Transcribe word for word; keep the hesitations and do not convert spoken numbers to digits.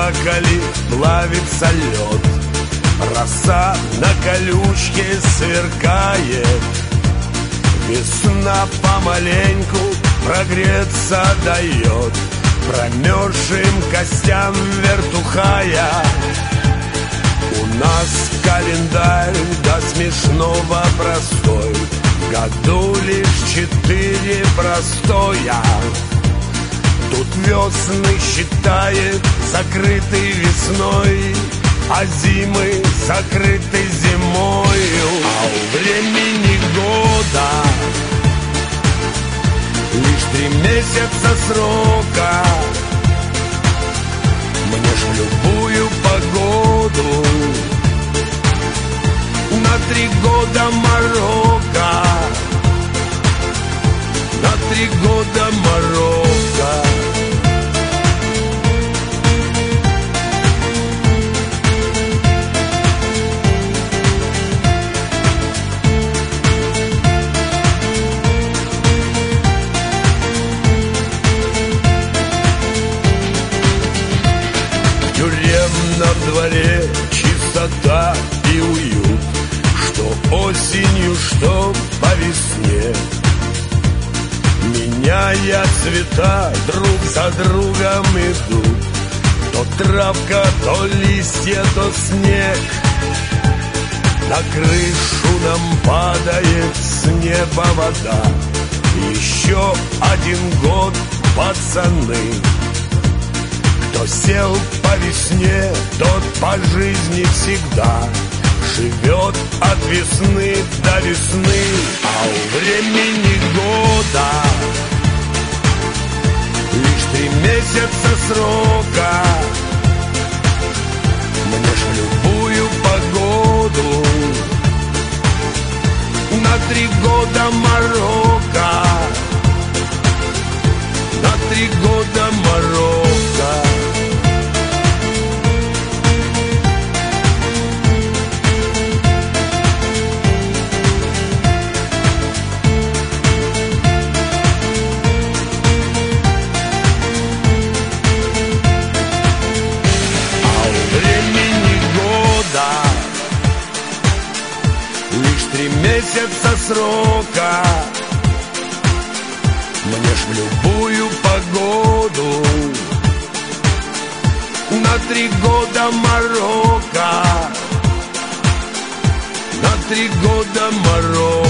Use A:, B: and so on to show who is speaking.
A: зеркале плавится лед, роса на колючке сверкает. Весна помаленьку прогреться дает промерзшим костям вертухая. У нас календарь до смешного простой, в году лишь четыре простоя. Тут весны считает закрытой весной, а зимы закрыты зимою. А у времени года лишь три месяца срока. Мне ж в любую погоду на три года Марокко, на три года Марокко. В тюремном дворе чистота и уют, что осенью, что по весне. Меняя цвета, друг за другом идут то травка, то листья, то снег. На крышу нам падает с неба вода. Еще один год, пацаны. Кто сел по весне, тот по жизни всегда живет от весны до весны. А у времени года лишь три месяца срока. Мне ж в любую погоду на три года Марокко, на три года Марокко. Лишь три месяца срока. Мне ж в любую погоду на три года Марокко, на три года Марокко.